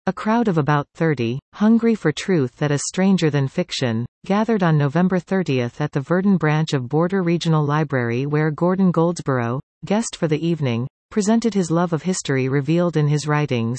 A crowd of about 30, hungry for truth that is stranger than fiction, gathered on November 30 at the Virden branch of Border Regional Library where Gordon Goldsborough, guest for the evening, presented his love of history revealed in his writings.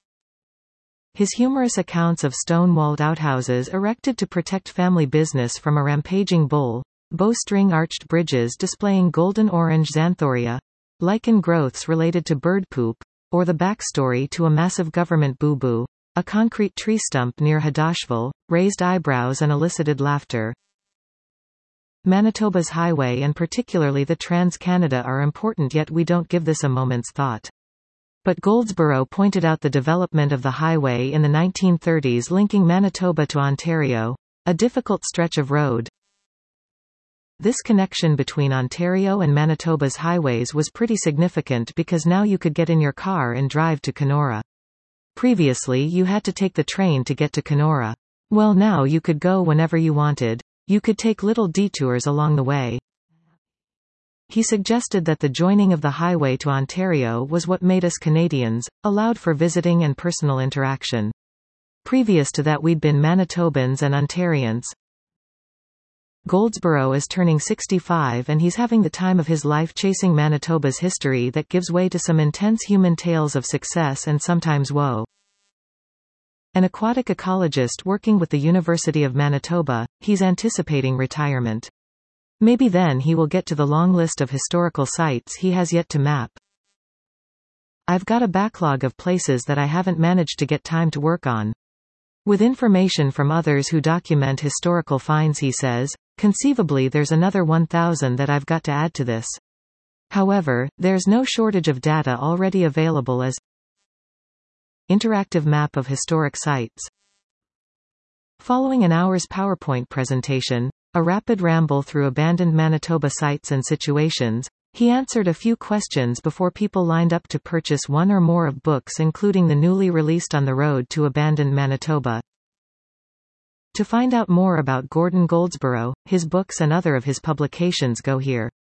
His humorous accounts of stone-walled outhouses erected to protect family business from a rampaging bull, bowstring-arched bridges displaying golden-orange xanthoria, lichen growths related to bird poop, or the backstory to a massive government boo-boo, a concrete tree stump near Hadashville, raised eyebrows and elicited laughter. Manitoba's highway and particularly the Trans-Canada are important, yet we don't give this a moment's thought. But Goldsborough pointed out the development of the highway in the 1930s linking Manitoba to Ontario, a difficult stretch of road. This connection between Ontario and Manitoba's highways was pretty significant because now you could get in your car and drive to Kenora. Previously you had to take the train to get to Kenora. Well, now you could go whenever you wanted. You could take little detours along the way. He suggested that the joining of the highway to Ontario was what made us Canadians, allowed for visiting and personal interaction. Previous to that we'd been Manitobans and Ontarians. Goldsborough is turning 65 and he's having the time of his life chasing Manitoba's history that gives way to some intense human tales of success and sometimes woe. An aquatic ecologist working with the University of Manitoba, he's anticipating retirement. Maybe then he will get to the long list of historical sites he has yet to map. I've got a backlog of places that I haven't managed to get time to work on. With information from others who document historical finds, he says, conceivably there's another 1,000 that I've got to add to this. However, there's no shortage of data already available as interactive map of historic sites. Following an hour's PowerPoint presentation, a rapid ramble through abandoned Manitoba sites and situations, he answered a few questions before people lined up to purchase one or more of books including the newly released On the Road to Abandoned Manitoba. To find out more about Gordon Goldsborough, his books and other of his publications, go here.